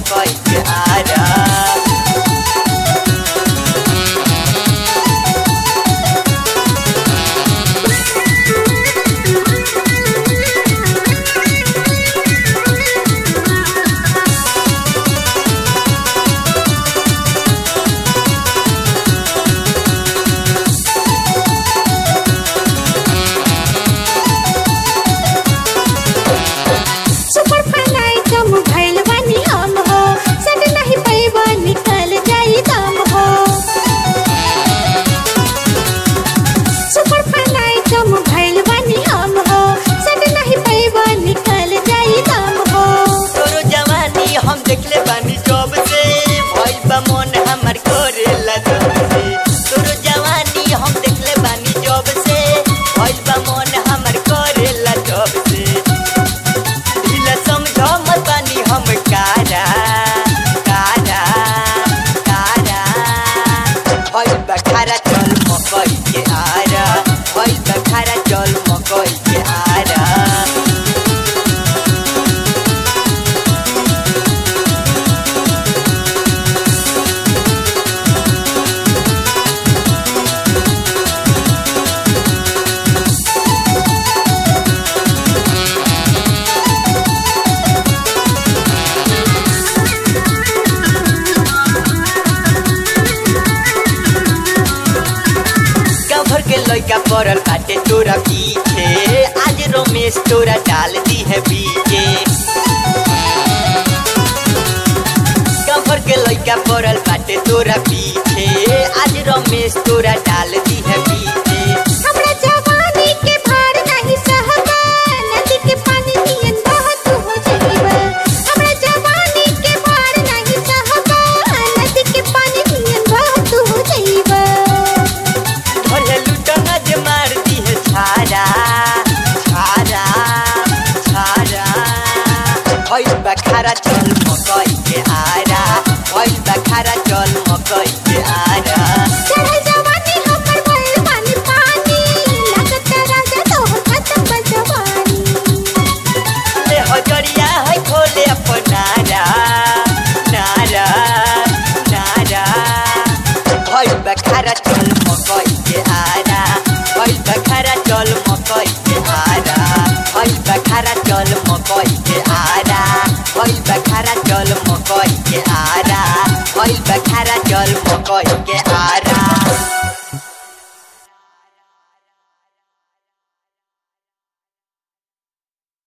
मकई के आरा। बखारा चल मकई के आरा, बखारा चल मकई के आरा। लइका पड़ल बाटे तोरा पीछे, आज रमेश तोरा डाल दी है बीचे। कमर के लइका पड़ल बाटे तोरा पीछे, आज रमेश तोरा डाल दी है बीचे। हमरा जवानी के भार नहीं सहबा, नदी के पानी नियन बहत हो जाइबा। हमरा जवानी के भार नहीं सहबा, नदी के पानी नियन बहत हो जाइबा। मारती है छारा छारा छारा। बखारा चल मकई के आरा, बखारा चल मकई के आरा। चढ़ल जवानी हमर भइल पानी पानी, लागत राजा तोहर खत्म बा जवानी। ले हजरिया है खोले अपन नारा नारा नारा। बखारा चल मकई के आरा, बखारा चल मकई के आरा, बखारा चल